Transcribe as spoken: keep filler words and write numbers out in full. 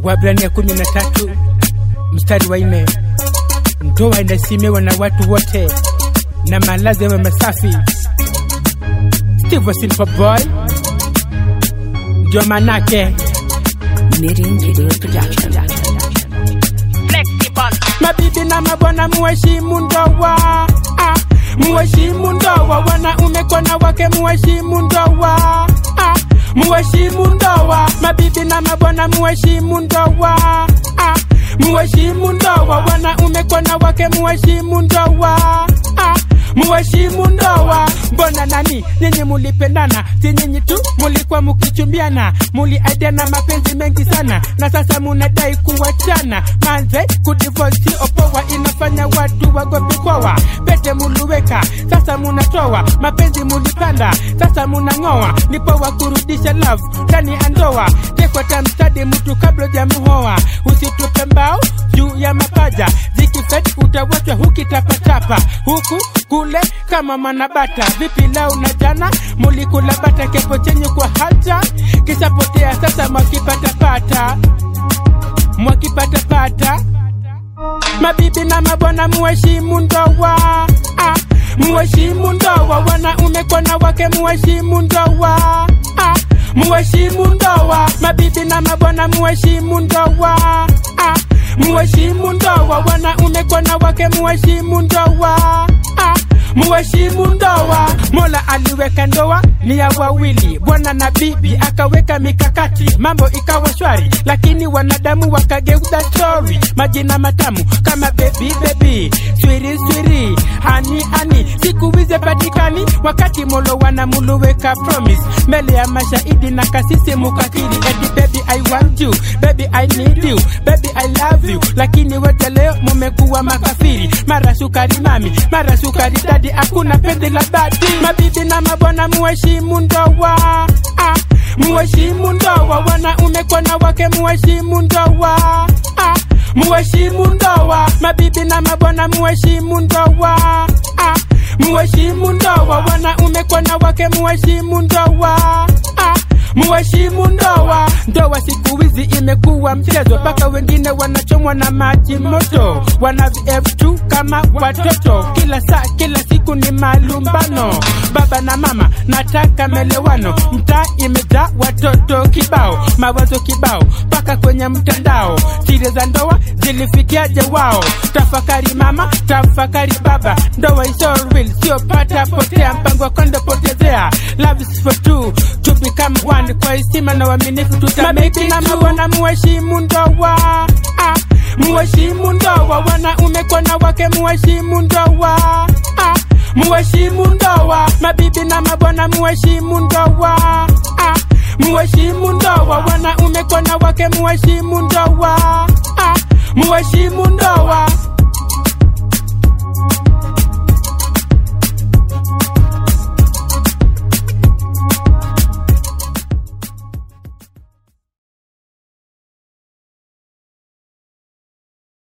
Waebrania kumi na tatu mstari wa nne. Ndoa inaheshimiwa na watu wote na malazi yawe masafi. Steve Simple Boy ndio manake Miringi Production. Mabibi na mabwana muheshimu ndoa. Ah, muheshimu ndoa. Wanaume kwa wake muheshimu ndoa. Ah, muheshimu ndoa. Mabibi na mabwana muheshimu ndoa. Ah, muheshimu ndoa. Wanaume kwa wake muheshimu ndoa. Ah, muheshimu ndoa. Mbona nani nyinyi mulipendana, si nyinyi tu mulikuwa mukichumbiana, muliaidiana mapenzi mengi sana, na sasa munadai kuachana. Manze kudivorce opoa inafanya watu wagopi kwa pete muluweka, sasa munatoa mapenzi mulipanda, sasa munangoa. Nipo wa kurudisha love ndani andoa. Tekwa tamstadi mtu kabla jamuhoa. Usitupe mbao juu ya mapaja, zikifet utawachwa hukitapatapa huku kule kama manabata. Vipi leo na jana mulikula bata, kepo chenye kwa halta kisha potea. Sasa mwakipata pata, mwakipata pata. Mabibi na mabwana muheshimu ndoa. Ah, muheshimu ndoa. Wanaume kwa wake muheshimu ndoa. Ah, muheshimu ndoa. Mabibi na mabwana muheshimu ndoa. Ah, muheshimu ndoa. Wanaume kwa wake muheshimu ndoa. Ah, muheshimu ndoa. Mola aliweka ndoa ni ya wawili, bwana na bibi, akaweka mikakati, mambo ikawa shwari, lakini wanadamu wakageuza story. Majina matamu kama baby baby, swiri swiri, hani hani, siku hizi patikani, wakati Mola wanamuluweka promise mbele ya mashahidi na kasisi mukakiri. Eti baby I want you, baby I need you, baby I love you, lakini wote leo mumekuwa makafiri. Mara sukari mami, mara sukari dadi, hakuna penzi la badi. Mabibi na mabwana muheshimu ndoa. Ah, muheshimu ndoa. Wanaume kwa wake muheshimu ndoa. Ah, muheshimu ndoa. Mabibi na mabwana muheshimu ndoa. Ah, muheshimu ndoa. Wanaume kwa wake muheshimu ndoa. Ah, muheshimu ndoa. Ndoa siku hizi imekuwa mchezo, paka wengine wanachomwa na maji moto, wana V F tu kama watoto. Kila saa kila siku ni malumbano, baba na mama nataka melewano. Mtaa imejaa watoto kibao, mawazo kibao, paka kwenye mtandao. Siri za ndoa zilifikiaje wao? Tafakari mama, tafakari baba, ndoa is all real, sio pata potea, mpango kondo potezea. Love is for two to become one, kwa heshima na uaminifu tutameki na mabwana muheshimu ndoa. Ah, muheshimu ndoa. Wanaume kwa wake muheshimu ndoa. Ah, muheshimu ndoa. Mabibi na mabwana muheshimu ndoa. Ah, muheshimu ndoa. Wanaume kwa wake muheshimu ndoa. Ah, muheshimu ndoa.